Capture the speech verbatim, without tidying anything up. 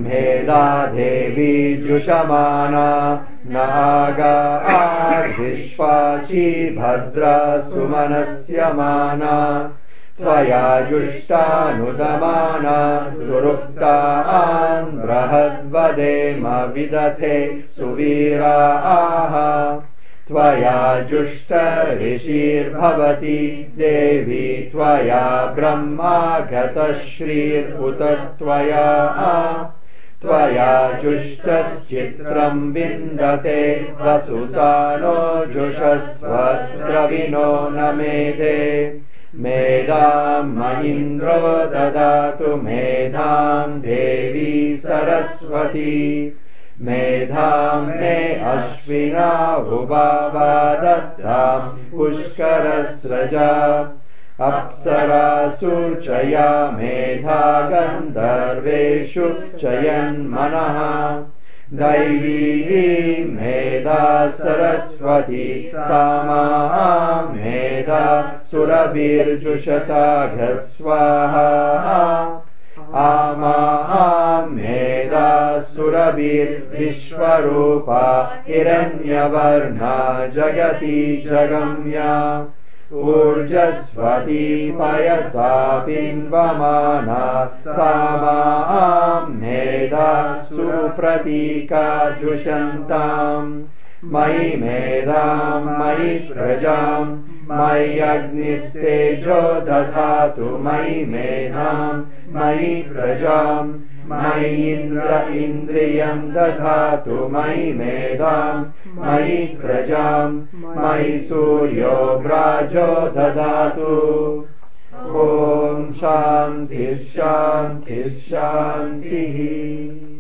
मेधा देवी जुषमाना नागा आद्विश्वाची भद्रा सुमनस्यमाना त्वया जुष्टानुदमाना दुरुक्तान् बृहद्वदेम विदथे सुवीराः त्वया जुष्ट ऋषिर्भवति देवी त्वया ब्रह्मा गतश्रीर्उत त्वया त्वया जुष्टश्चित्रम् विन्दते वसुसानो जुषस्व द्रविणो न मेधे मेधां महीन्द्रो ददातु मेधां देवी सरस्वती मेधां मे अश्विना हुबावा दत्तां पुष्करस्रजा अप्सरासु चया मेधा गन्धर्वेषु चयन्मनः दैवी मेधा सरस्वती सामा मेधा सुरभिर्जुषताघ स्वाहा आमा मेधा सुरभिर्विश्वरूपा हिरण्यवर्णा जगति जगम्या ऊर्जस्वती पयसा बिन्वमाना सामा मेधा सुप्रतीका जुषन्ताम् मयि मेधां मयि प्रजां मयि अग्निस्तेजो दधातु मयि मेधां मयि प्रजां मयि इन्द्र इन्द्रियं दधातु मयि मेधां मयि प्रजां मयि सूर्यो व्राजो दधातु ॐ शान्तिः शान्तिः शान्तिः।